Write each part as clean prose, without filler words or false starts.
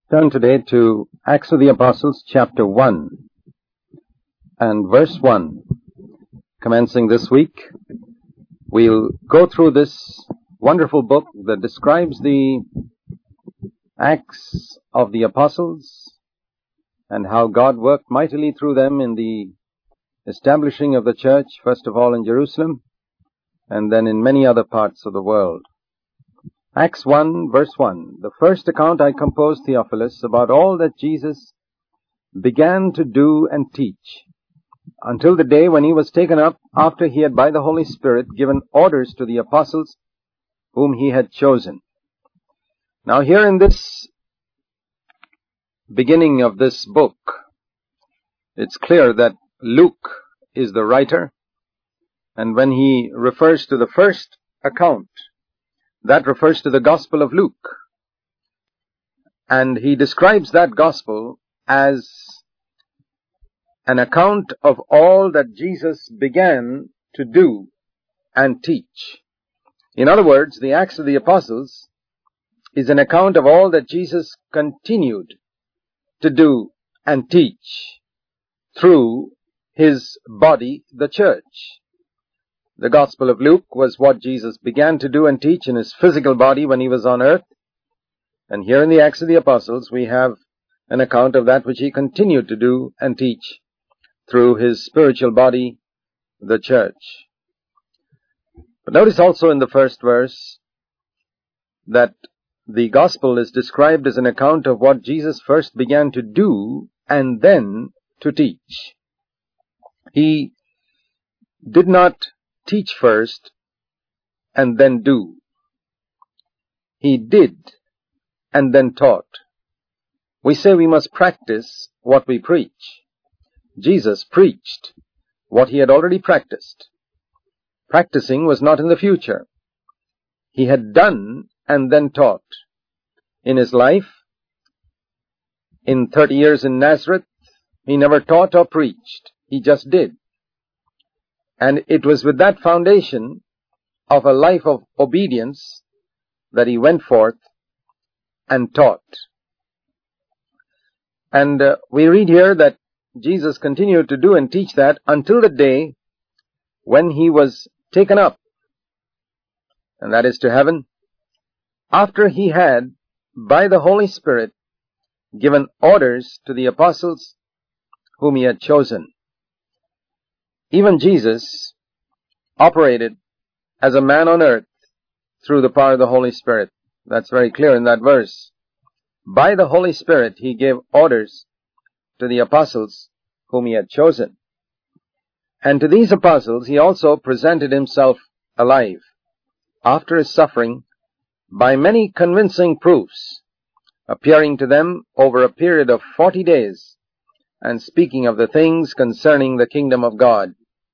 Turn today to Acts of the Apostles, chapter 1, and verse 1. Commencing this week, we'll go through this wonderful book that describes the Acts of the Apostles and how God worked mightily through them in the establishing of the church, first of all in Jerusalem, and then in many other parts of the world. Acts 1, verse 1. The first account I composed, Theophilus, about all that Jesus began to do and teach, until the day when he was taken up, after he had by the Holy Spirit given orders to the apostles whom he had chosen. Now here in this beginning of this book, it's clear that Luke is the writer, and when he refers to the first account, that refers to the Gospel of Luke. And he describes that Gospel as an account of all that Jesus began to do and teach. In other words, the Acts of the Apostles is an account of all that Jesus continued to do and teach through his body, the church. The Gospel of Luke was what Jesus began to do and teach in his physical body when he was on earth. And here in the Acts of the Apostles, we have an account of that which he continued to do and teach through his spiritual body, the church. But notice also in the first verse that the Gospel is described as an account of what Jesus first began to do and then to teach. He did not teach first and then do. He did and then taught. We say we must practice what we preach. Jesus preached what he had already practiced. Practicing was not in the future. He had done and then taught. In his life, in 30 years in Nazareth, he never taught or preached. He just did. And it was with that foundation of a life of obedience that he went forth and taught. And we read here that Jesus continued to do and teach that until the day when he was taken up, and that is to heaven, after he had, by the Holy Spirit, given orders to the apostles whom he had chosen. Even Jesus operated as a man on earth through the power of the Holy Spirit. That's very clear in that verse. By the Holy Spirit, he gave orders to the apostles whom he had chosen. And to these apostles, he also presented himself alive after his suffering by many convincing proofs, appearing to them over a period of 40 days and speaking of the things concerning the kingdom of God.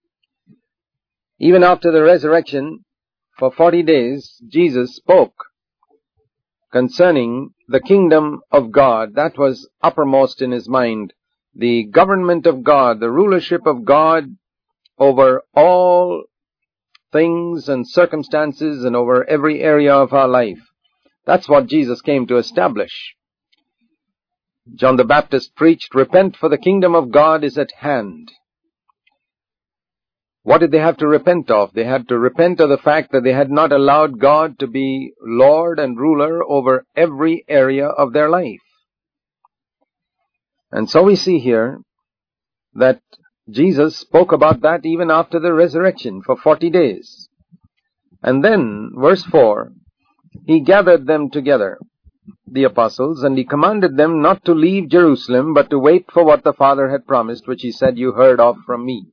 Even after the resurrection, for 40 days, Jesus spoke concerning the kingdom of God. That was uppermost in his mind. The government of God, the rulership of God over all things and circumstances and over every area of our life. That's what Jesus came to establish. John the Baptist preached, "Repent, for the kingdom of God is at hand." What did they have to repent of? They had to repent of the fact that they had not allowed God to be Lord and ruler over every area of their life. And so we see here that Jesus spoke about that even after the resurrection for 40 days. And then, verse 4, he gathered them together, the apostles, and he commanded them not to leave Jerusalem, but to wait for what the Father had promised, which he said, "You heard of from me."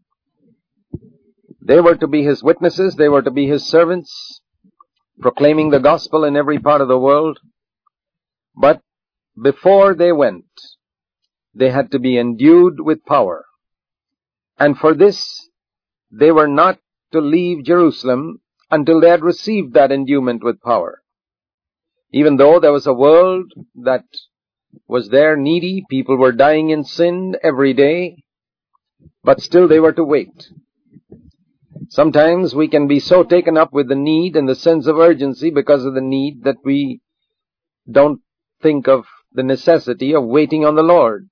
They were to be his witnesses, they were to be his servants, proclaiming the gospel in every part of the world. But before they went, they had to be endued with power. And for this, they were not to leave Jerusalem until they had received that endowment with power. Even though there was a world that was there needy, people were dying in sin every day, but still they were to wait. Sometimes we can be so taken up with the need and the sense of urgency because of the need that we don't think of the necessity of waiting on the Lord.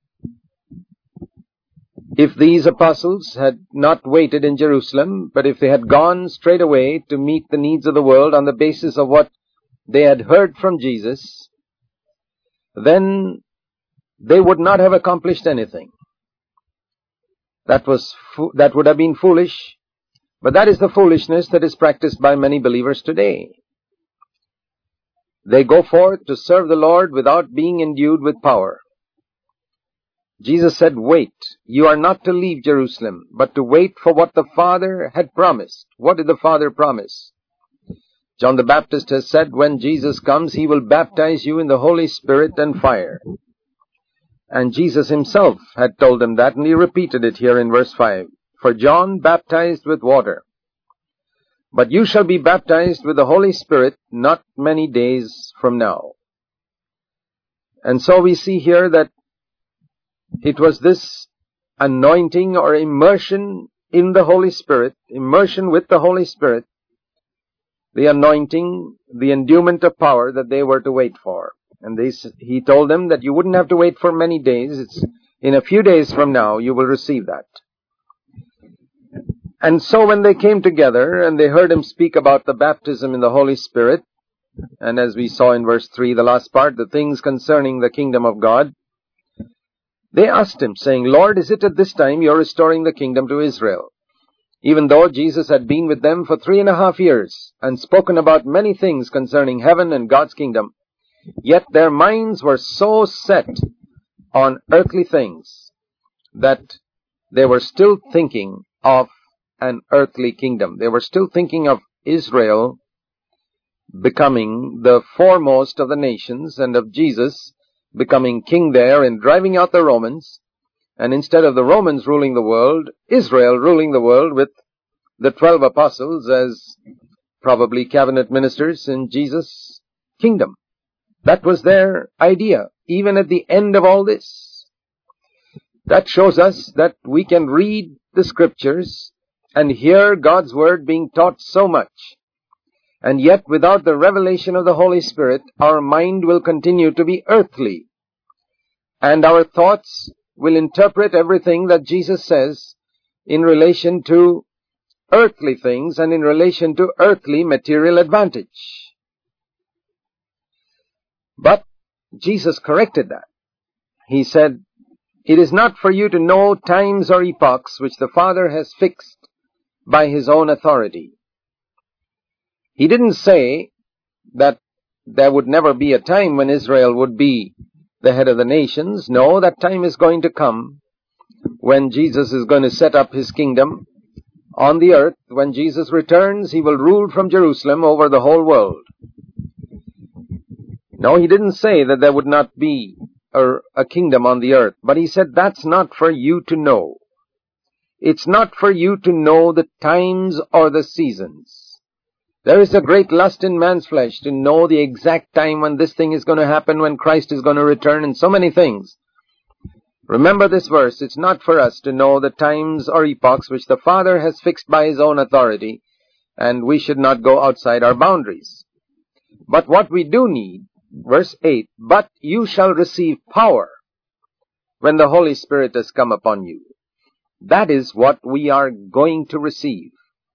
If these apostles had not waited in Jerusalem, but if they had gone straight away to meet the needs of the world on the basis of what they had heard from Jesus, then they would not have accomplished anything. That would have been foolish, but that is the foolishness that is practiced by many believers today. They go forth to serve the Lord without being endued with power. Jesus said, wait. You are not to leave Jerusalem, but to wait for what the Father had promised. What did the Father promise? John the Baptist has said, when Jesus comes, he will baptize you in the Holy Spirit and fire. And Jesus himself had told them that, and he repeated it here in verse 5. For John baptized with water, but you shall be baptized with the Holy Spirit not many days from now. And so we see here that it was this anointing or immersion in the Holy Spirit, immersion with the Holy Spirit, the anointing, the endowment of power that they were to wait for. And he told them that you wouldn't have to wait for many days. It's in a few days from now you will receive that. And so when they came together and they heard him speak about the baptism in the Holy Spirit, and as we saw in verse 3, the last part, the things concerning the kingdom of God, they asked him, saying, Lord, is it at this time you're restoring the kingdom to Israel? Even though Jesus had been with them for 3.5 years and spoken about many things concerning heaven and God's kingdom, yet their minds were so set on earthly things that they were still thinking of an earthly kingdom. They were still thinking of Israel becoming the foremost of the nations and of Jesus becoming king there and driving out the Romans. And instead of the Romans ruling the world, Israel ruling the world with the 12 apostles as probably cabinet ministers in Jesus' kingdom. That was their idea, even at the end of all this. That shows us that we can read the scriptures and hear God's word being taught so much, and yet without the revelation of the Holy Spirit, our mind will continue to be earthly, and our thoughts will interpret everything that Jesus says in relation to earthly things and in relation to earthly material advantage. But Jesus corrected that. He said, it is not for you to know times or epochs which the Father has fixed by his own authority. He didn't say that there would never be a time when Israel would be the head of the nations. No, that time is going to come when Jesus is going to set up his kingdom on the earth. When Jesus returns, he will rule from Jerusalem over the whole world. No, he didn't say that there would not be a kingdom on the earth, but he said that's not for you to know. It's not for you to know the times or the seasons. There is a great lust in man's flesh to know the exact time when this thing is going to happen, when Christ is going to return, and so many things. Remember this verse. It's not for us to know the times or epochs which the Father has fixed by his own authority, and we should not go outside our boundaries. But what we do need, verse 8, but you shall receive power when the Holy Spirit has come upon you. That is what we are going to receive.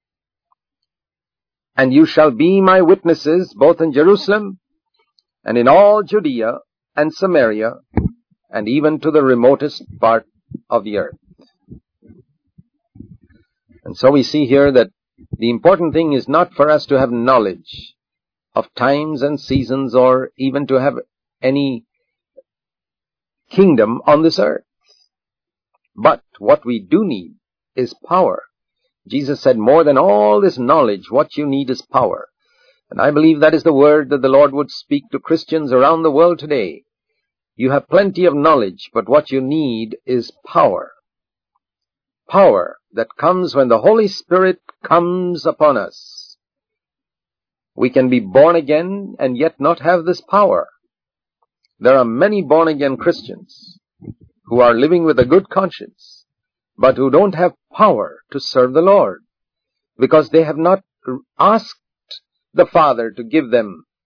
And you shall be my witnesses both in Jerusalem and in all Judea and Samaria and even to the remotest part of the earth. And so we see here that the important thing is not for us to have knowledge of times and seasons or even to have any kingdom on this earth. But what we do need is power. Jesus said, more than all this knowledge, what you need is power. And I believe that is the word that the Lord would speak to Christians around the world today. You have plenty of knowledge, but what you need is power. Power that comes when the Holy Spirit comes upon us. We can be born again and yet not have this power. There are many born-again Christians who are living with a good conscience, but who don't have power to serve the Lord, because they have not asked the Father to give them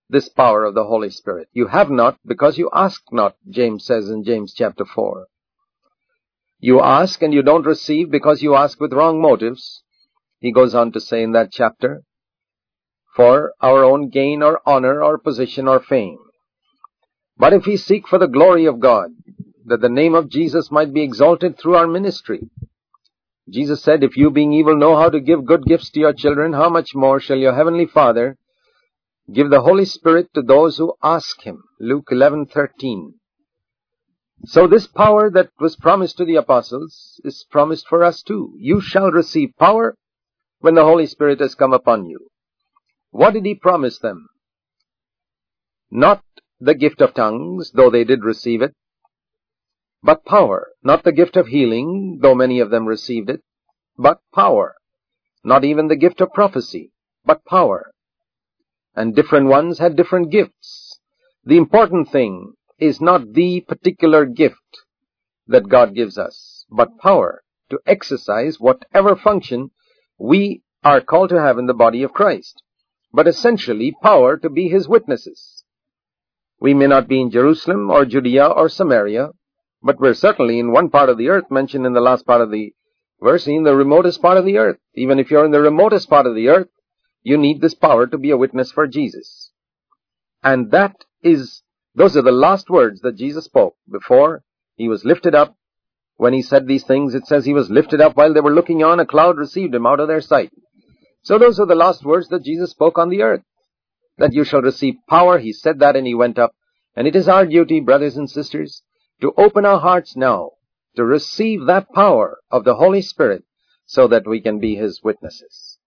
this power of the Holy Spirit. You have not because you ask not, James says in James chapter 4. You ask and you don't receive because you ask with wrong motives, he goes on to say in that chapter, for our own gain or honor or position or fame. But if we seek for the glory of God, that the name of Jesus might be exalted through our ministry. Jesus said, if you being evil know how to give good gifts to your children, how much more shall your heavenly Father give the Holy Spirit to those who ask him. Luke 11:13. So this power that was promised to the apostles is promised for us too. You shall receive power when the Holy Spirit has come upon you. What did he promise them? Not the gift of tongues, though they did receive it, but power. Not the gift of healing, though many of them received it, but power. Not even the gift of prophecy, but power. And different ones had different gifts. The important thing is not the particular gift that God gives us, but power to exercise whatever function we are called to have in the body of Christ. But essentially, power to be his witnesses. We may not be in Jerusalem or Judea or Samaria, but we're certainly in one part of the earth mentioned in the last part of the verse, in the remotest part of the earth. Even if you're in the remotest part of the earth, you need this power to be a witness for Jesus. And those are the last words that Jesus spoke before he was lifted up. When he said these things, it says he was lifted up while they were looking on, a cloud received him out of their sight. So those are the last words that Jesus spoke on the earth. That you shall receive power. He said that and he went up. And it is our duty, brothers and sisters, to open our hearts now to receive that power of the Holy Spirit so that we can be his witnesses.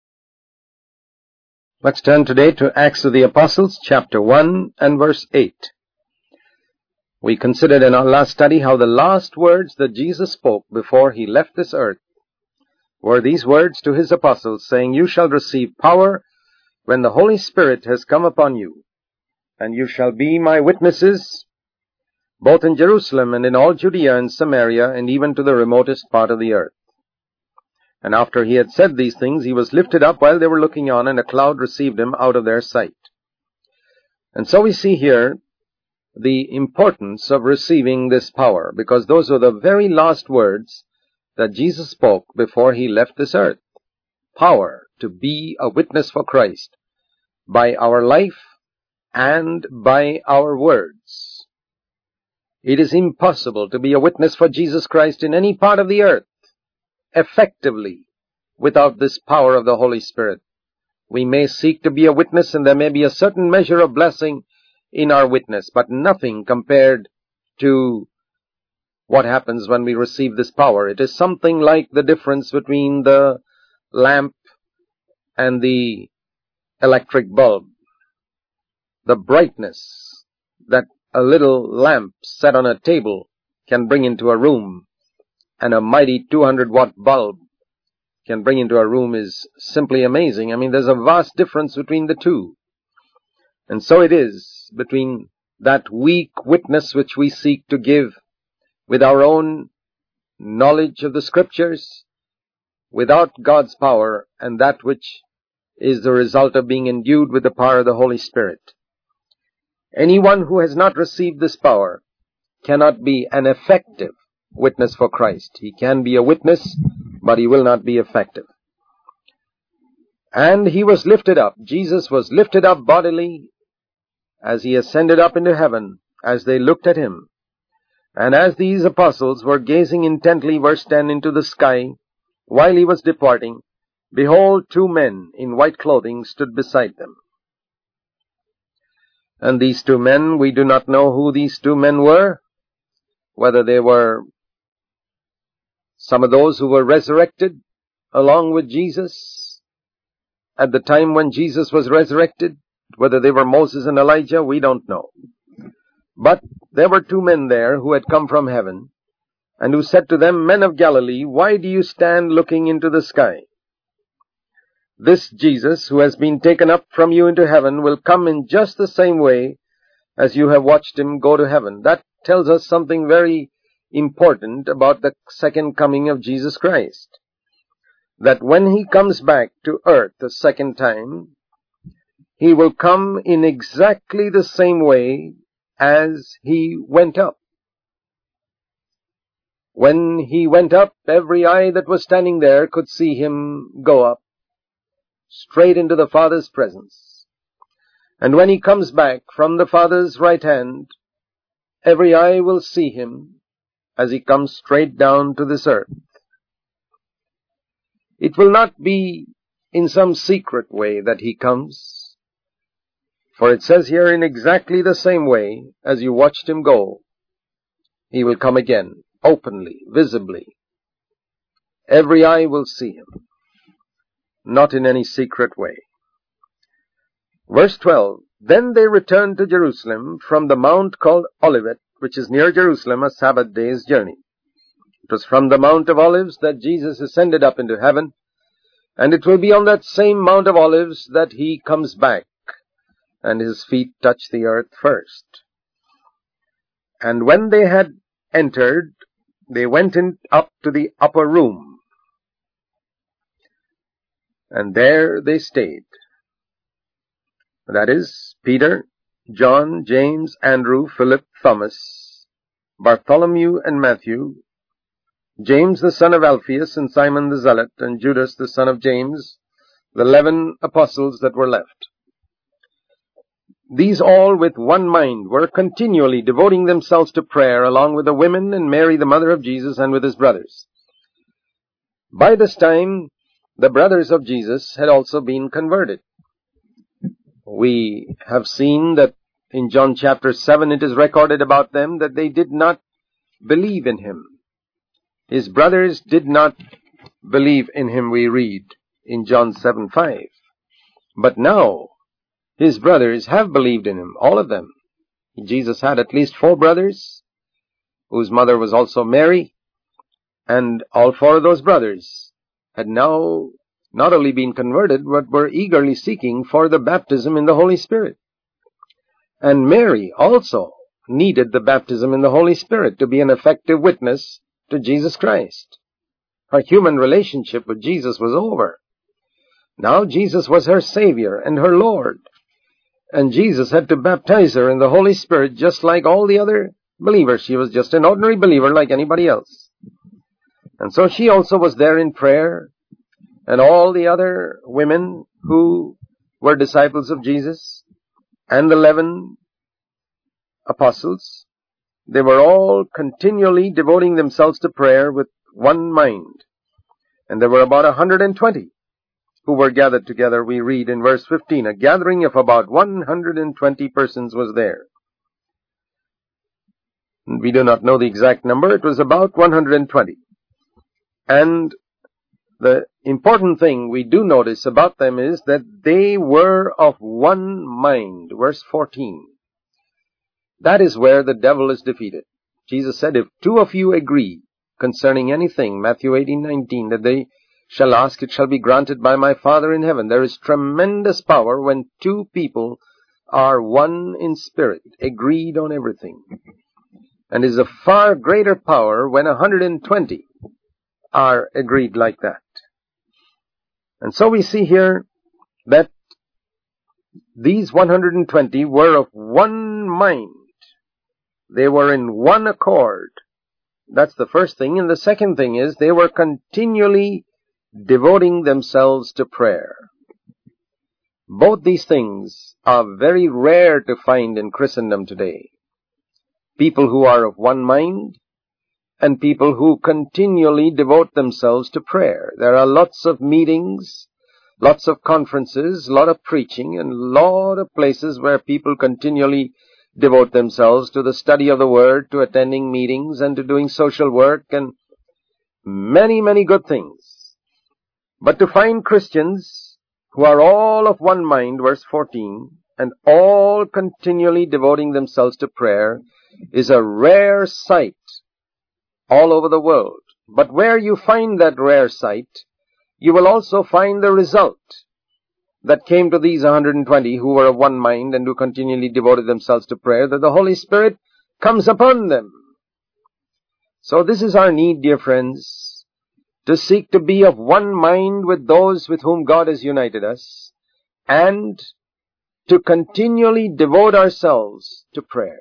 Let's turn today to Acts of the Apostles, chapter 1 and verse 8. We considered in our last study how the last words that Jesus spoke before he left this earth were these words to his apostles, saying, you shall receive power when the Holy Spirit has come upon you, and you shall be my witnesses both in Jerusalem and in all Judea and Samaria and even to the remotest part of the earth. And after he had said these things, he was lifted up while they were looking on, and a cloud received him out of their sight. And so we see here the importance of receiving this power, because those are the very last words that Jesus spoke before he left this earth. Power to be a witness for Christ by our life and by our words. It is impossible to be a witness for Jesus Christ in any part of the earth effectively without this power of the Holy Spirit. We may seek to be a witness, and there may be a certain measure of blessing in our witness, but nothing compared to what happens when we receive this power. It is something like the difference between the lamp and the electric bulb. The brightness that a little lamp set on a table can bring into a room, and a mighty 200-watt bulb can bring into a room is simply amazing. I mean, there's a vast difference between the two. And so it is between that weak witness which we seek to give with our own knowledge of the Scriptures, without God's power, and that which is the result of being endued with the power of the Holy Spirit. Anyone who has not received this power cannot be an effective witness for Christ. He can be a witness, but he will not be effective. And he was lifted up. Jesus was lifted up bodily as he ascended up into heaven, as they looked at him. And as these apostles were gazing intently, verse 10, into the sky, while he was departing, behold, 2 men in white clothing stood beside them. And these 2 men, we do not know who these 2 men were, whether they were some of those who were resurrected along with Jesus at the time when Jesus was resurrected, whether they were Moses and Elijah, we don't know. But there were 2 men there who had come from heaven, and who said to them, Men of Galilee, why do you stand looking into the sky? This Jesus, who has been taken up from you into heaven, will come in just the same way as you have watched him go to heaven. That tells us something very important about the second coming of Jesus Christ. That when he comes back to earth the second time, He will come in exactly the same way as he went up. When he went up, every eye that was standing there could see him go up, straight into the Father's presence. And when he comes back from the Father's right hand, every eye will see him as he comes straight down to this earth. It will not be in some secret way that he comes, for it says here, in exactly the same way as you watched him go, he will come again, openly, visibly. Every eye will see him, not in any secret way. Verse 12, Then they returned to Jerusalem from the mount called Olivet, which is near Jerusalem, a Sabbath day's journey. It was from the Mount of Olives that Jesus ascended up into heaven, and it will be on that same Mount of Olives that he comes back, and his feet touch the earth first. And when they had entered, they went up to the upper room, and there they stayed. That is, Peter, John, James, Andrew, Philip, Thomas, Bartholomew and Matthew, James the son of Alphaeus, and Simon the Zealot, and Judas the son of James, the 11 apostles that were left. These all with one mind were continually devoting themselves to prayer, along with the women and Mary the mother of Jesus, and with his brothers. By this time, the brothers of Jesus had also been converted. We have seen that in John chapter 7 it is recorded about them that they did not believe in him. His brothers did not believe in him, we read in John 7:5. But now, his brothers have believed in him, all of them. Jesus had at least 4 brothers, whose mother was also Mary, and all 4 of those brothers had now not only been converted, but were eagerly seeking for the baptism in the Holy Spirit. And Mary also needed the baptism in the Holy Spirit to be an effective witness to Jesus Christ. Her human relationship with Jesus was over. Now Jesus was her Savior and her Lord. And Jesus had to baptize her in the Holy Spirit just like all the other believers. She was just an ordinary believer like anybody else. And so she also was there in prayer. And all the other women who were disciples of Jesus and the 11 apostles, they were all continually devoting themselves to prayer with one mind. And there were about 120 who were gathered together. We read in verse 15, a gathering of about 120 persons was there. We do not know the exact number. It was about 120. And the important thing we do notice about them is that they were of one mind. Verse 14. That is where the devil is defeated. Jesus said, if 2 of you agree concerning anything, Matthew 18:19, that they shall ask, it shall be granted by my Father in heaven. There is tremendous power when 2 people are one in spirit, agreed on everything. And is a far greater power when 120 are agreed like that. And so we see here that these 120 were of one mind. They were in one accord. That's the first thing. And the second thing is they were continually devoting themselves to prayer. Both these things are very rare to find in Christendom today. People who are of one mind and people who continually devote themselves to prayer. There are lots of meetings, lots of conferences, a lot of preaching, and a lot of places where people continually devote themselves to the study of the Word, to attending meetings, and to doing social work, and many, many good things. But to find Christians who are all of one mind, verse 14, and all continually devoting themselves to prayer is a rare sight all over the world. But where you find that rare sight, you will also find the result that came to these 120 who were of one mind and who continually devoted themselves to prayer, that the Holy Spirit comes upon them. So this is our need, dear friends, to seek to be of one mind with those with whom God has united us, and to continually devote ourselves to prayer.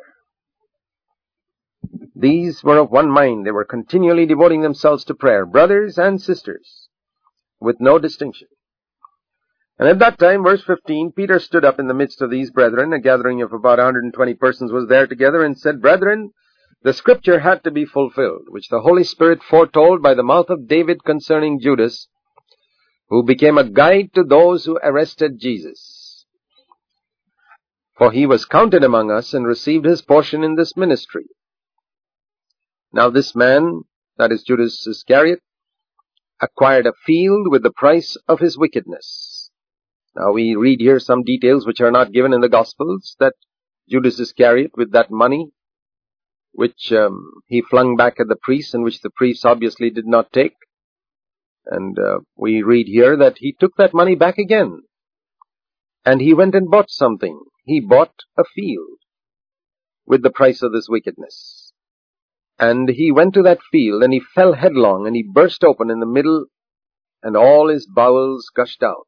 These were of one mind. They were continually devoting themselves to prayer, brothers and sisters, with no distinction. And at that time, verse 15, Peter stood up in the midst of these brethren. A gathering of about 120 persons was there together, and said, Brethren, the scripture had to be fulfilled, which the Holy Spirit foretold by the mouth of David concerning Judas, who became a guide to those who arrested Jesus. For he was counted among us and received his portion in this ministry. Now this man, that is Judas Iscariot, acquired a field with the price of his wickedness. Now we read here some details which are not given in the Gospels, that Judas Iscariot, with that money, which he flung back at the priests, and which the priests obviously did not take. And we read here that he took that money back again. And he went and bought something. He bought a field with the price of this wickedness. And he went to that field, and he fell headlong, and he burst open in the middle, and all his bowels gushed out.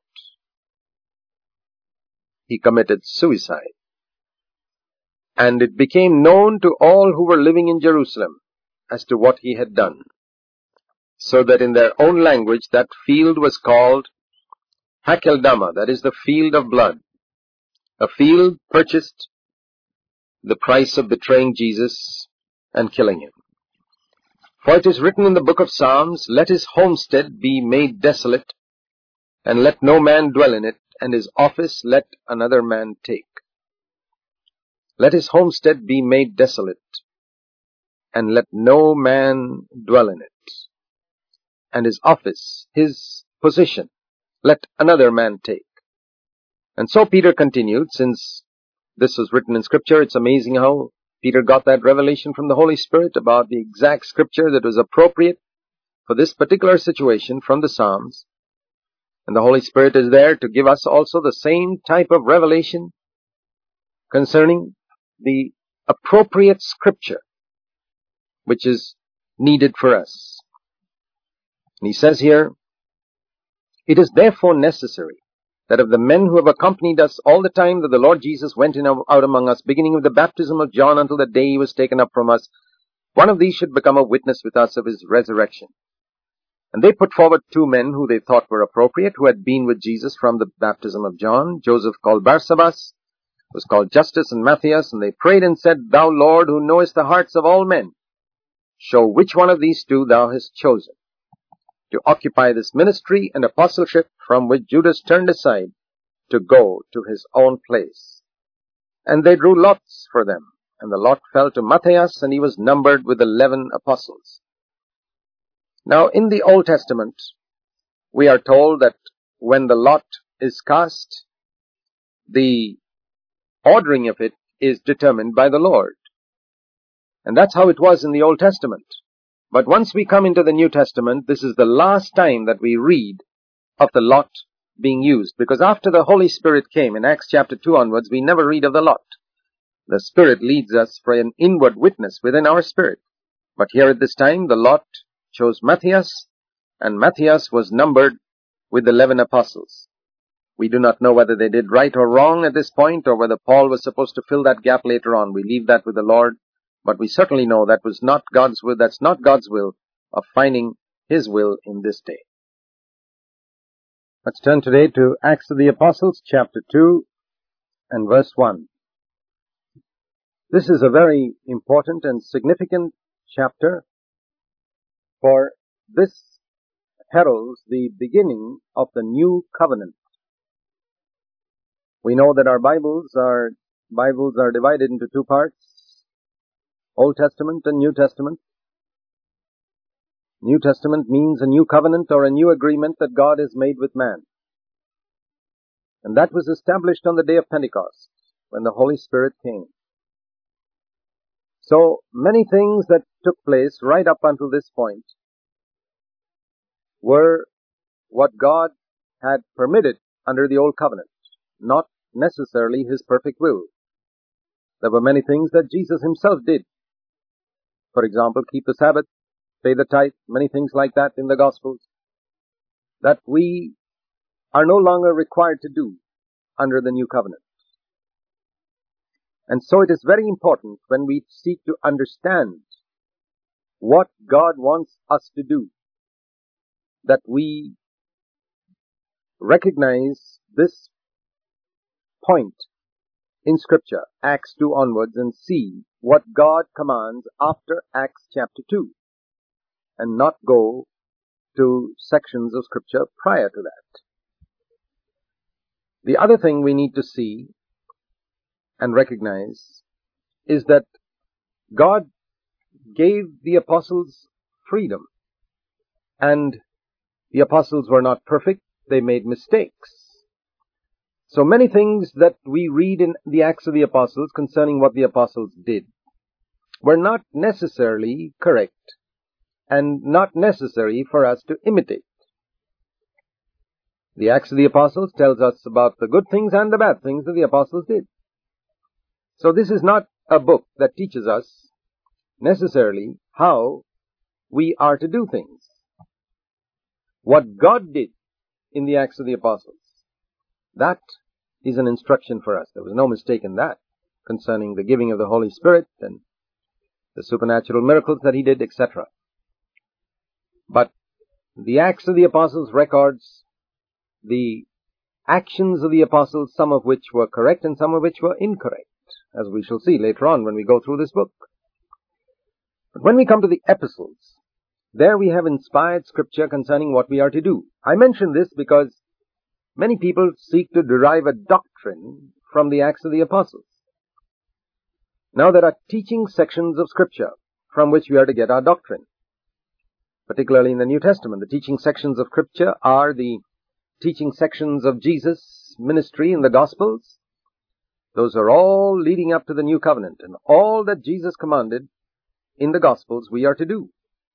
He committed suicide. And it became known to all who were living in Jerusalem as to what he had done. So that in their own language, that field was called Hakeldama, that is the field of blood. A field purchased the price of betraying Jesus and killing him. For it is written in the book of Psalms, Let his homestead be made desolate, and let no man dwell in it, and his office let another man take. Let his homestead be made desolate, and let no man dwell in it, and his office, his position, let another man take. And so Peter continued, since this was written in Scripture. It's amazing how Peter got that revelation from the Holy Spirit about the exact Scripture that was appropriate for this particular situation from the Psalms. And the Holy Spirit is there to give us also the same type of revelation concerning the appropriate Scripture which is needed for us. And he says here, It is therefore necessary that of the men who have accompanied us all the time that the Lord Jesus went in out among us, beginning with the baptism of John until the day he was taken up from us, one of these should become a witness with us of his resurrection. And they put forward 2 men who they thought were appropriate, who had been with Jesus from the baptism of John, Joseph called Barsabas, was called Justus, and Matthias, and they prayed and said, Thou, Lord, who knowest the hearts of all men, show which one of these 2 thou hast chosen to occupy this ministry and apostleship from which Judas turned aside to go to his own place. And they drew lots for them, and the lot fell to Matthias, and he was numbered with 11 apostles. Now, in the Old Testament, we are told that when the lot is cast, the ordering of it is determined by the Lord. And that's how it was in the Old Testament. But once we come into the New Testament, this is the last time that we read of the lot being used. Because after the Holy Spirit came, in Acts chapter 2 onwards, we never read of the lot. The Spirit leads us for an inward witness within our spirit. But here at this time, the lot chose Matthias, and Matthias was numbered with 11 apostles. We do not know whether they did right or wrong at this point, or whether Paul was supposed to fill that gap later on. We leave that with the Lord. But we certainly know that was not God's will. That's not God's will of finding his will in this day. Let's turn today to Acts of the Apostles, chapter 2 and verse 1. This is a very important and significant chapter, for this heralds the beginning of the new covenant. We know that our Bibles are divided into 2 parts. Old Testament and New Testament. New Testament means a new covenant or a new agreement that God has made with man. And that was established on the day of Pentecost, when the Holy Spirit came. So many things that took place right up until this point were what God had permitted under the Old Covenant, not necessarily his perfect will. There were many things that Jesus himself did. For example, keep the Sabbath, pay the tithe, many things like that in the Gospels, that we are no longer required to do under the new covenant. And so it is very important when we seek to understand what God wants us to do, that we recognize this point in Scripture, Acts 2 onwards, and see what God commands after Acts chapter 2, and not go to sections of Scripture prior to that. The other thing we need to see and recognize is that God gave the apostles freedom, and the apostles were not perfect. They made mistakes. So many things that we read in the Acts of the Apostles concerning what the apostles did were not necessarily correct and not necessary for us to imitate. The Acts of the Apostles tells us about the good things and the bad things that the apostles did. So this is not a book that teaches us necessarily how we are to do things. What God did in the Acts of the Apostles, that is an instruction for us. There was no mistake in that concerning the giving of the Holy Spirit and the supernatural miracles that he did, etc. But the Acts of the Apostles records the actions of the apostles, some of which were correct and some of which were incorrect, as we shall see later on when we go through this book. But when we come to the epistles, there we have inspired Scripture concerning what we are to do. I mention this because many people seek to derive a doctrine from the Acts of the Apostles. Now there are teaching sections of Scripture from which we are to get our doctrine. Particularly in the New Testament, the teaching sections of Scripture are the teaching sections of Jesus' ministry in the Gospels. Those are all leading up to the New Covenant, and all that Jesus commanded in the Gospels we are to do,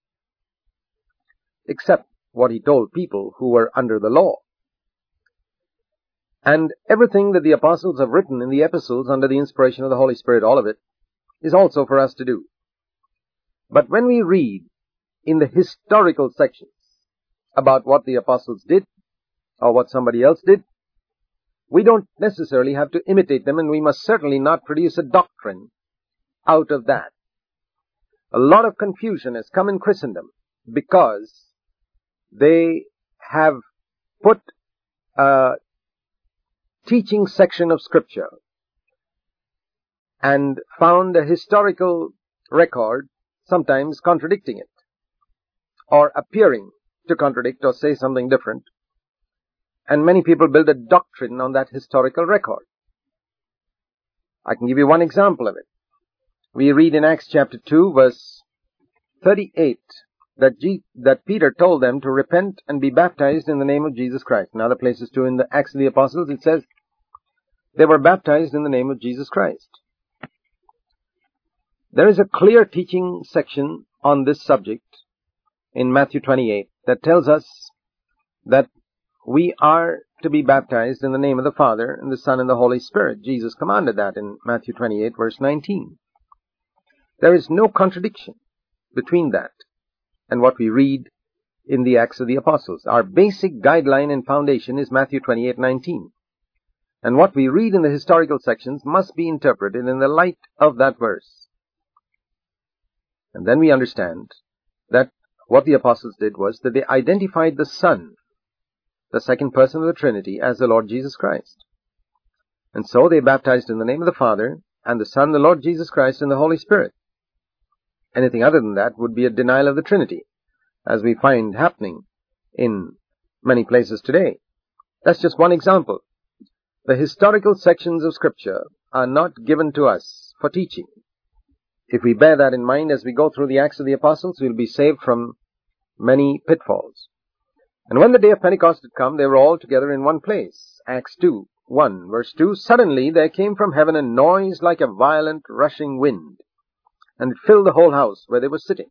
except what he told people who were under the law. And everything that the apostles have written in the epistles under the inspiration of the Holy Spirit, all of it, is also for us to do. But when we read in the historical sections about what the apostles did, or what somebody else did, we don't necessarily have to imitate them, and we must certainly not produce a doctrine out of that. A lot of confusion has come in Christendom because they have put a teaching section of Scripture and found a historical record sometimes contradicting it, or appearing to contradict or say something different. And many people build a doctrine on that historical record. I can give you one example of it. We read in Acts chapter 2 verse 38 that Peter told them to repent and be baptized in the name of Jesus Christ. In other places too in the Acts of the Apostles it says they were baptized in the name of Jesus Christ. There is a clear teaching section on this subject in Matthew 28 that tells us that we are to be baptized in the name of the Father and the Son and the Holy Spirit. Jesus commanded that in Matthew 28 verse 19. There is no contradiction between that and what we read in the Acts of the Apostles. Our basic guideline and foundation is Matthew 28:19. And what we read in the historical sections must be interpreted in the light of that verse. And then we understand that what the apostles did was that they identified the Son, the second person of the Trinity, as the Lord Jesus Christ. And so they baptized in the name of the Father and the Son, the Lord Jesus Christ, and the Holy Spirit. Anything other than that would be a denial of the Trinity, as we find happening in many places today. That's just one example. The historical sections of Scripture are not given to us for teaching. If we bear that in mind as we go through the Acts of the Apostles, we'll be saved from many pitfalls. And when the day of Pentecost had come, they were all together in one place. Acts 2:1, verse 2, Suddenly there came from heaven a noise like a violent rushing wind, and it filled the whole house where they were sitting.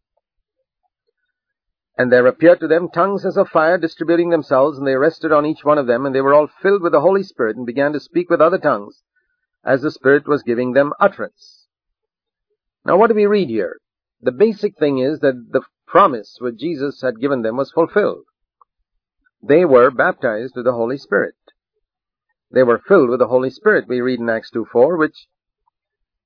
And there appeared to them tongues as of fire distributing themselves, and they rested on each one of them, and they were all filled with the Holy Spirit, and began to speak with other tongues, as the Spirit was giving them utterance. Now what do we read here? The basic thing is that the promise which Jesus had given them was fulfilled. They were baptized with the Holy Spirit. They were filled with the Holy Spirit. We read in Acts 2:4, which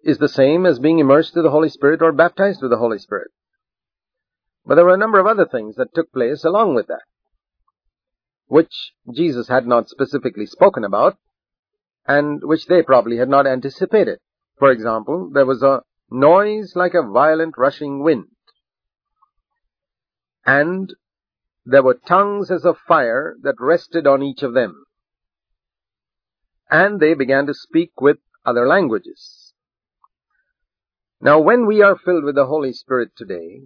is the same as being immersed with the Holy Spirit or baptized with the Holy Spirit. But there were a number of other things that took place along with that, which Jesus had not specifically spoken about, and which they probably had not anticipated. For example, there was a noise like a violent rushing wind, and there were tongues as of fire that rested on each of them, and they began to speak with other languages. Now, when we are filled with the Holy Spirit today,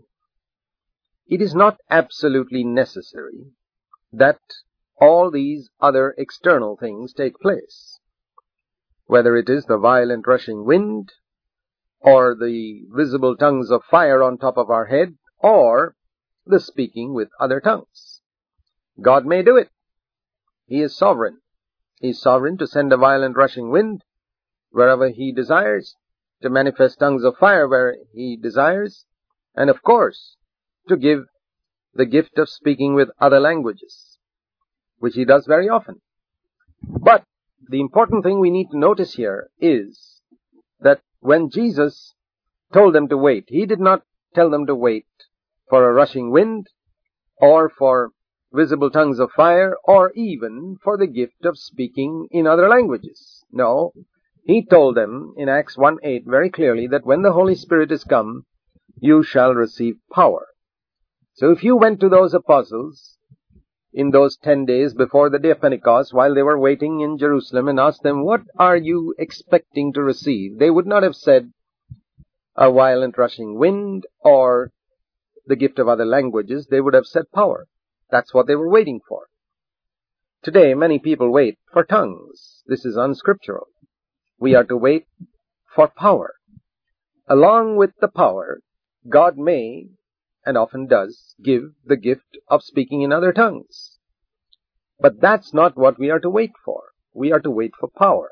it is not absolutely necessary that all these other external things take place, whether it is the violent rushing wind, or the visible tongues of fire on top of our head, or the speaking with other tongues. God may do it. He is sovereign. He is sovereign to send a violent rushing wind wherever He desires, to manifest tongues of fire where He desires, and of course, to give the gift of speaking with other languages, which He does very often. But the important thing we need to notice here is that when Jesus told them to wait, He did not tell them to wait for a rushing wind, or for visible tongues of fire, or even for the gift of speaking in other languages. No, He told them in Acts 1:8 very clearly that when the Holy Spirit is come, you shall receive power. So if you went to those apostles in those 10 days before the day of Pentecost, while they were waiting in Jerusalem, and asked them, what are you expecting to receive? They would not have said a violent rushing wind or the gift of other languages. They would have said power. That's what they were waiting for. Today, many people wait for tongues. This is unscriptural. We are to wait for power. Along with the power, God may, and often does, give the gift of speaking in other tongues. But that's not what we are to wait for. We are to wait for power.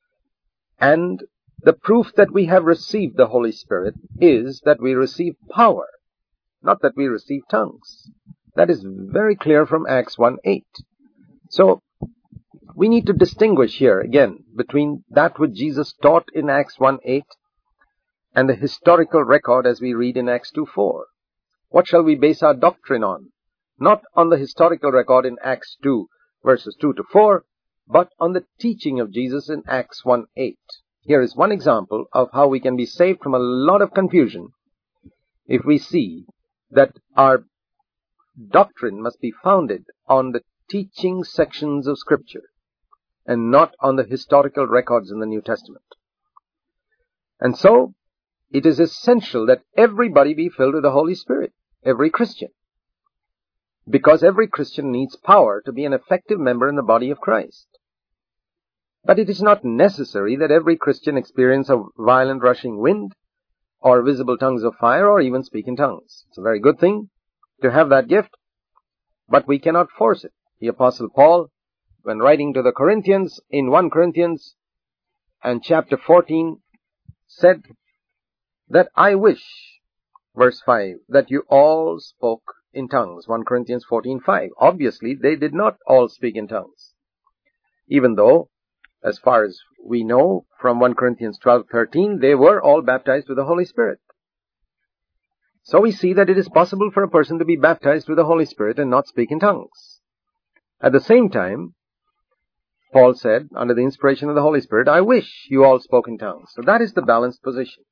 And the proof that we have received the Holy Spirit is that we receive power, not that we receive tongues. That is very clear from Acts 1:8. So, we need to distinguish here, again, between that which Jesus taught in Acts 1:8 and the historical record as we read in Acts 2:4. What shall we base our doctrine on? Not on the historical record in Acts 2, verses 2 to 4, but on the teaching of Jesus in Acts 1:8. Here is one example of how we can be saved from a lot of confusion if we see that our doctrine must be founded on the teaching sections of Scripture and not on the historical records in the New Testament. And so, it is essential that everybody be filled with the Holy Spirit, every Christian, because every Christian needs power to be an effective member in the body of Christ. But it is not necessary that every Christian experience a violent rushing wind, or visible tongues of fire, or even speak in tongues. It's a very good thing to have that gift, but we cannot force it. The Apostle Paul, when writing to the Corinthians in 1 Corinthians and chapter 14, said that I wish, verse 5, that you all spoke in tongues. 1 Corinthians 14:5. Obviously, they did not all speak in tongues, even though, as far as we know from 1 Corinthians 12:13, they were all baptized with the Holy Spirit. So we see that it is possible for a person to be baptized with the Holy Spirit and not speak in tongues. At the same time, Paul said, under the inspiration of the Holy Spirit, I wish you all spoke in tongues. So that is the balanced position.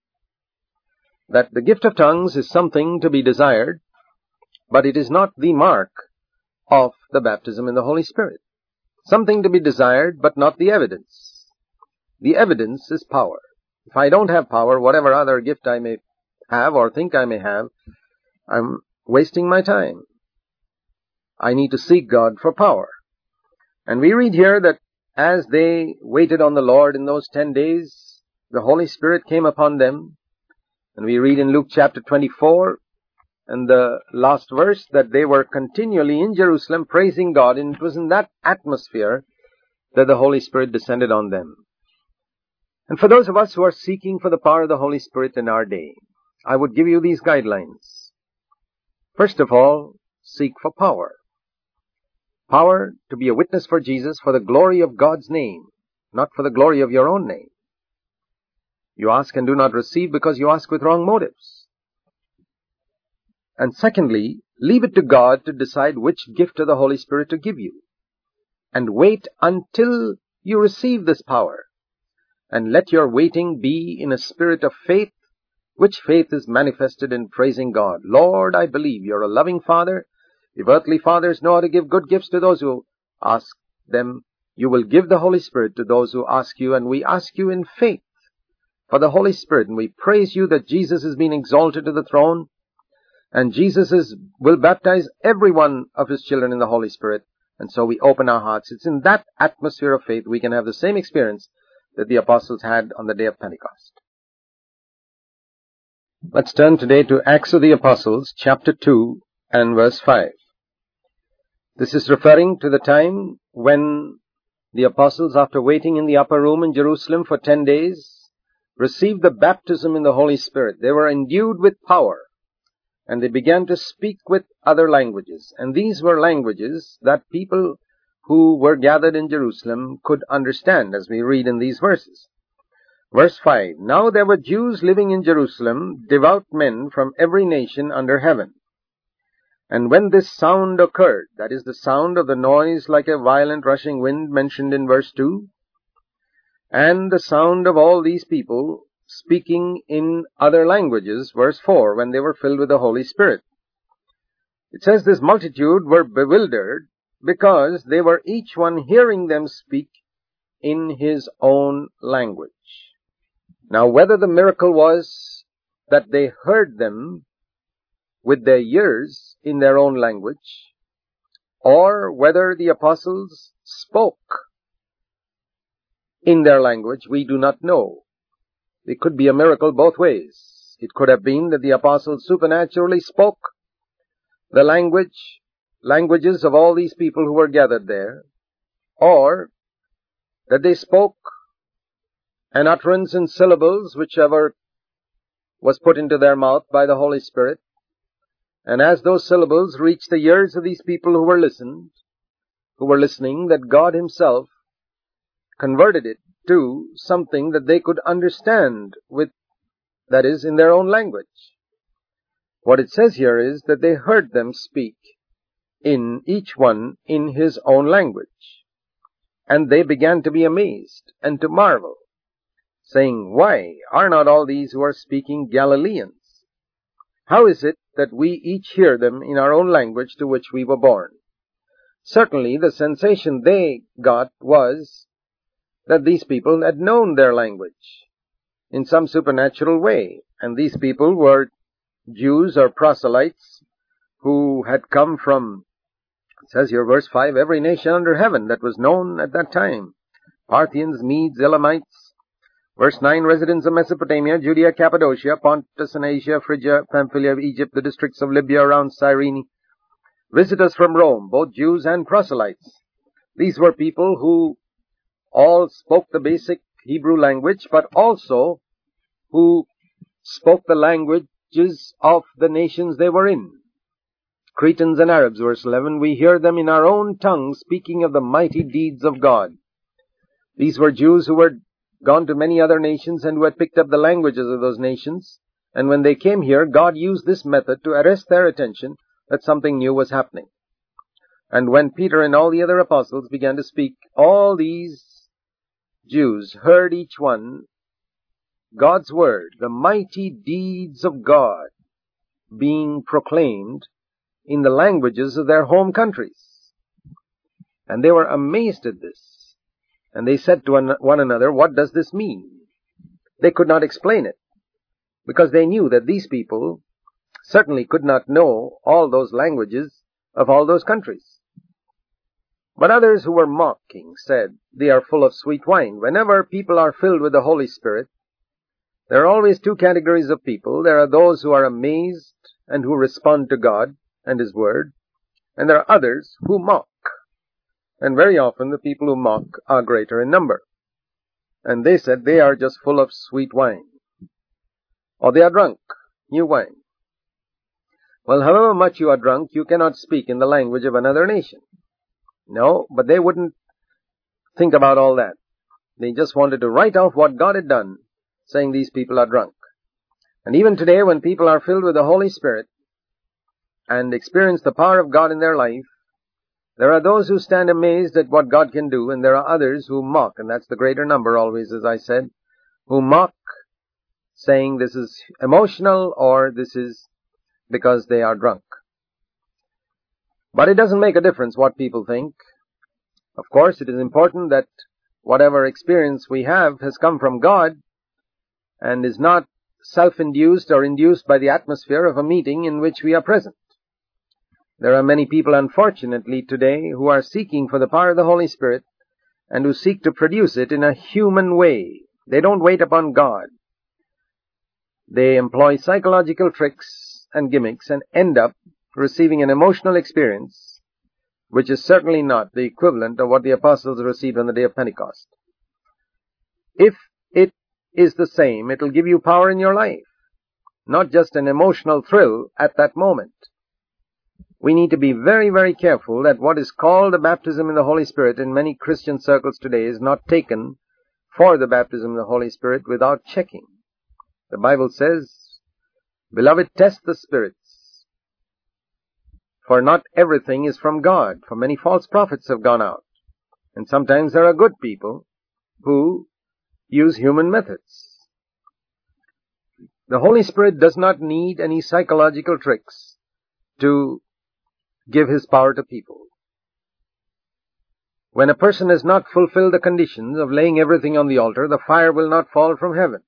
That the gift of tongues is something to be desired, but it is not the mark of the baptism in the Holy Spirit. Something to be desired, but not the evidence. The evidence is power. If I don't have power, whatever other gift I may have or think I may have, I'm wasting my time. I need to seek God for power. And we read here that as they waited on the Lord in those 10 days, the Holy Spirit came upon them. And we read in Luke chapter 24, and the last verse, that they were continually in Jerusalem praising God, and it was in that atmosphere that the Holy Spirit descended on them. And for those of us who are seeking for the power of the Holy Spirit in our day, I would give you these guidelines. First of all, seek for power. Power to be a witness for Jesus for the glory of God's name, not for the glory of your own name. You ask and do not receive because you ask with wrong motives. And secondly, leave it to God to decide which gift of the Holy Spirit to give you. And wait until you receive this power. And let your waiting be in a spirit of faith, which faith is manifested in praising God. Lord, I believe you're a loving Father. If earthly fathers know how to give good gifts to those who ask them, you will give the Holy Spirit to those who ask you, and we ask you in faith for the Holy Spirit, and we praise you that Jesus has been exalted to the throne, and Jesus will baptize every one of his children in the Holy Spirit, and so we open our hearts. It's in that atmosphere of faith we can have the same experience that the apostles had on the day of Pentecost. Let's turn today to Acts of the Apostles, chapter 2 and verse 5. This is referring to the time when the apostles, after waiting in the upper room in Jerusalem for 10 days, received the baptism in the Holy Spirit. They were endued with power, and they began to speak with other languages. And these were languages that people who were gathered in Jerusalem could understand, as we read in these verses. Verse 5, Now there were Jews living in Jerusalem, devout men from every nation under heaven. And when this sound occurred, that is the sound of the noise like a violent rushing wind mentioned in verse 2, and the sound of all these people speaking in other languages, verse 4, when they were filled with the Holy Spirit. It says this multitude were bewildered because they were each one hearing them speak in his own language. Now, whether the miracle was that they heard them with their ears in their own language, or whether the apostles spoke in their language, we do not know. It could be a miracle both ways. It could have been that the apostles supernaturally spoke the languages of all these people who were gathered there, or that they spoke an utterance in syllables, whichever was put into their mouth by the Holy Spirit. And as those syllables reached the ears of these people who were listening, that God himself converted it to something that they could understand with, that is, in their own language. What it says here is that they heard them speak in each one in his own language. And they began to be amazed and to marvel, saying, Why, are not all these who are speaking Galileans? How is it that we each hear them in our own language to which we were born? Certainly the sensation they got was that these people had known their language in some supernatural way. And these people were Jews or proselytes who had come from, it says here, verse 5, every nation under heaven that was known at that time. Parthians, Medes, Elamites. Verse 9, residents of Mesopotamia, Judea, Cappadocia, Pontus and Asia, Phrygia, Pamphylia, Egypt, the districts of Libya around Cyrene. Visitors from Rome, both Jews and proselytes. These were people who all spoke the basic Hebrew language, but also who spoke the languages of the nations they were in. Cretans and Arabs, verse 11, we hear them in our own tongue speaking of the mighty deeds of God. These were Jews who were gone to many other nations and who had picked up the languages of those nations. And when they came here, God used this method to arrest their attention that something new was happening. And when Peter and all the other apostles began to speak, all these Jews heard each one God's word, the mighty deeds of God, being proclaimed in the languages of their home countries. And they were amazed at this. And they said to one another, what does this mean? They could not explain it, because they knew that these people certainly could not know all those languages of all those countries. But others who were mocking said, they are full of sweet wine. Whenever people are filled with the Holy Spirit, there are always two categories of people. There are those who are amazed and who respond to God and His Word, and there are others who mock. And very often the people who mock are greater in number. And they said they are just full of sweet wine. Or they are drunk, new wine. Well, however much you are drunk, you cannot speak in the language of another nation. No, but they wouldn't think about all that. They just wanted to write off what God had done saying these people are drunk. And even today, when people are filled with the Holy Spirit and experience the power of God in their life, there are those who stand amazed at what God can do, and there are others who mock, and that's the greater number always, as I said, who mock, saying this is emotional or this is because they are drunk. But it doesn't make a difference what people think. Of course, it is important that whatever experience we have has come from God and is not self-induced or induced by the atmosphere of a meeting in which we are present. There are many people, unfortunately, today who are seeking for the power of the Holy Spirit and who seek to produce it in a human way. They don't wait upon God. They employ psychological tricks and gimmicks and end up receiving an emotional experience which is certainly not the equivalent of what the apostles received on the day of Pentecost. If it is the same, it will give you power in your life, not just an emotional thrill at that moment. We need to be very, very careful that what is called the baptism in the Holy Spirit in many Christian circles today is not taken for the baptism in the Holy Spirit without checking. The Bible says, "Beloved, test the spirits, for not everything is from God, for many false prophets have gone out." And sometimes there are good people who use human methods. The Holy Spirit does not need any psychological tricks to give His power to people. When a person has not fulfilled the conditions of laying everything on the altar, the fire will not fall from heaven.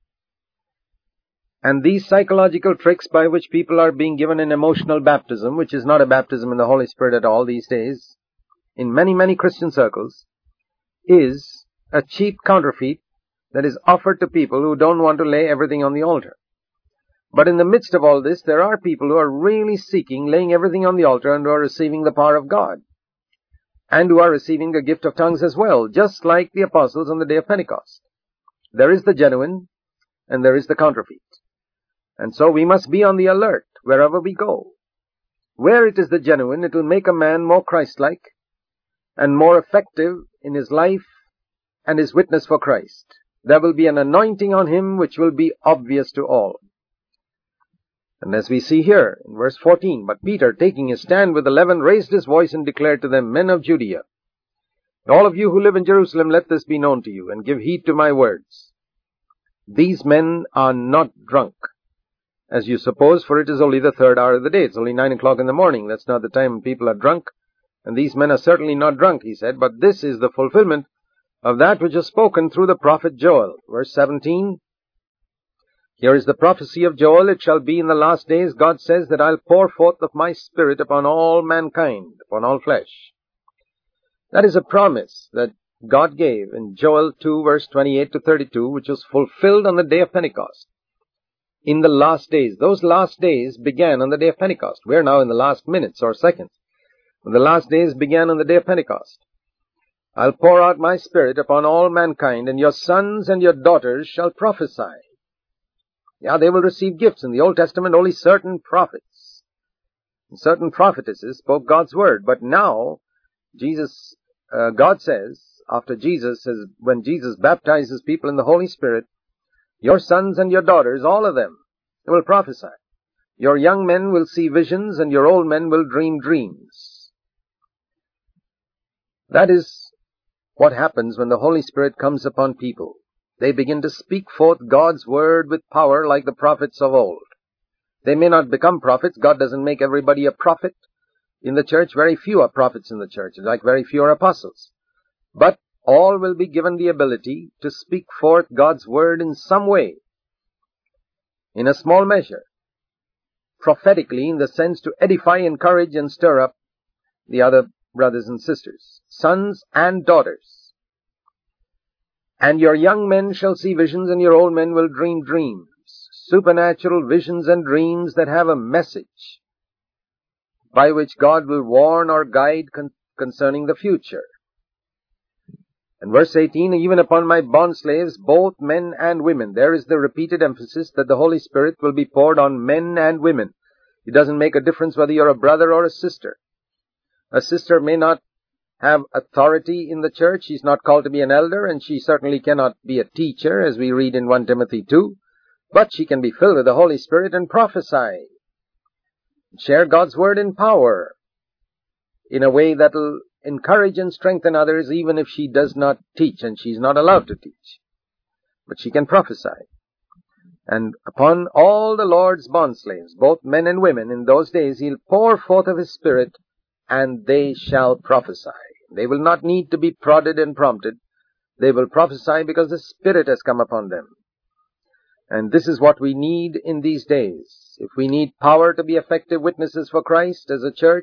And these psychological tricks by which people are being given an emotional baptism, which is not a baptism in the Holy Spirit at all these days, in many, many Christian circles, is a cheap counterfeit that is offered to people who don't want to lay everything on the altar. But in the midst of all this, there are people who are really seeking laying everything on the altar and who are receiving the power of God. And who are receiving the gift of tongues as well, just like the apostles on the day of Pentecost. There is the genuine and there is the counterfeit. And so we must be on the alert wherever we go. Where it is the genuine, it will make a man more Christ-like and more effective in his life and his witness for Christ. There will be an anointing on him which will be obvious to all. And as we see here in verse 14, "But Peter, taking his stand with 11, raised his voice and declared to them, 'Men of Judea, all of you who live in Jerusalem, let this be known to you, and give heed to my words. These men are not drunk, as you suppose, for it is only the third hour of the day. It's only 9 o'clock in the morning. That's not the time when people are drunk. And these men are certainly not drunk,' he said, 'but this is the fulfillment of that which is spoken through the prophet Joel.'" Verse 17, "Here is the prophecy of Joel. It shall be in the last days, God says, that I'll pour forth of my Spirit upon all mankind, upon all flesh." That is a promise that God gave in Joel 2, verse 28 to 32, which was fulfilled on the day of Pentecost. In the last days. Those last days began on the day of Pentecost. We're now in the last minutes or seconds. The last days began on the day of Pentecost. "I'll pour out my Spirit upon all mankind, and your sons and your daughters shall prophesy." Yeah, they will receive gifts. In the Old Testament, only certain prophets and certain prophetesses spoke God's word. But now, God says, when Jesus baptizes people in the Holy Spirit, "Your sons and your daughters, all of them, will prophesy. Your young men will see visions, and your old men will dream dreams." That is what happens when the Holy Spirit comes upon people. They begin to speak forth God's word with power like the prophets of old. They may not become prophets. God doesn't make everybody a prophet in the church. Very few are prophets in the church, like very few are apostles. But all will be given the ability to speak forth God's word in some way, in a small measure, prophetically, in the sense to edify, encourage, and stir up the other brothers and sisters, sons and daughters. "And your young men shall see visions, and your old men will dream dreams." Supernatural visions and dreams that have a message by which God will warn or guide concerning the future. And verse 18, "Even upon my bondslaves, both men and women." There is the repeated emphasis that the Holy Spirit will be poured on men and women. It doesn't make a difference whether you're a brother or a sister. A sister may not have authority in the church. She's not called to be an elder, and she certainly cannot be a teacher, as we read in 1 Timothy 2. But she can be filled with the Holy Spirit and prophesy. Share God's word in power in a way that will encourage and strengthen others, even if she does not teach, and she's not allowed to teach. But she can prophesy. And upon all the Lord's bondslaves, both men and women, in those days he'll pour forth of his Spirit, and they shall prophesy. They will not need to be prodded and prompted. They will prophesy because the Spirit has come upon them. And this is what we need in these days. If we need power to be effective witnesses for Christ as a church,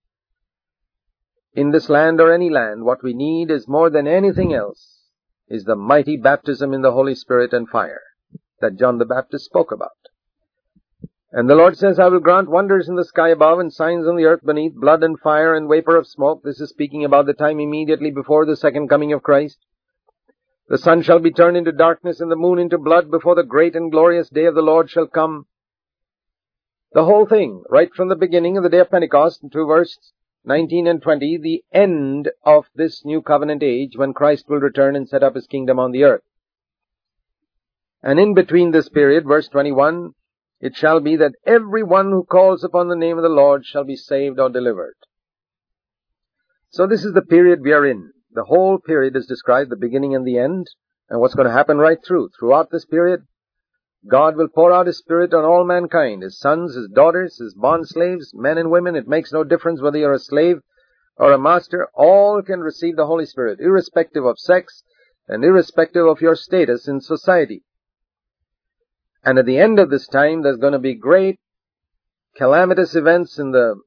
in this land or any land, what we need is more than anything else, is the mighty baptism in the Holy Spirit and fire that John the Baptist spoke about. And the Lord says, I will grant wonders in the sky above and signs on the earth beneath, blood and fire and vapor of smoke. This is speaking about the time immediately before the second coming of Christ. The sun shall be turned into darkness and the moon into blood before the great and glorious day of the Lord shall come. The whole thing, right from the beginning of the day of Pentecost to verse 19 and 20, the end of this new covenant age when Christ will return and set up his kingdom on the earth. And in between this period, verse 21, it shall be that everyone who calls upon the name of the Lord shall be saved or delivered. So this is the period we are in. The whole period is described, the beginning and the end, and what's going to happen right through. Throughout this period, God will pour out his Spirit on all mankind, his sons, his daughters, his bondslaves, men and women. It makes no difference whether you're a slave or a master. All can receive the Holy Spirit, irrespective of sex and irrespective of your status in society. And at the end of this time, there's going to be great calamitous events in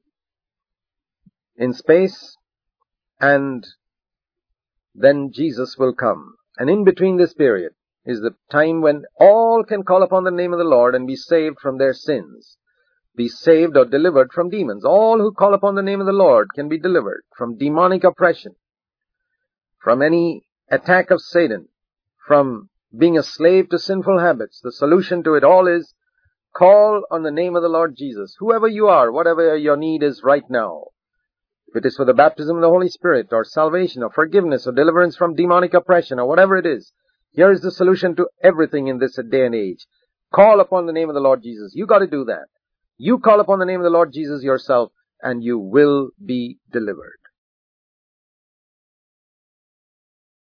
space, and then Jesus will come. And in between this period is the time when all can call upon the name of the Lord and be saved from their sins, be saved or delivered from demons. All who call upon the name of the Lord can be delivered from demonic oppression, from any attack of Satan, from being a slave to sinful habits. The solution to it all is call on the name of the Lord Jesus. Whoever you are, whatever your need is right now, if it is for the baptism of the Holy Spirit or salvation or forgiveness or deliverance from demonic oppression or whatever it is, here is the solution to everything in this day and age. Call upon the name of the Lord Jesus. You got to do that. You call upon the name of the Lord Jesus yourself and you will be delivered.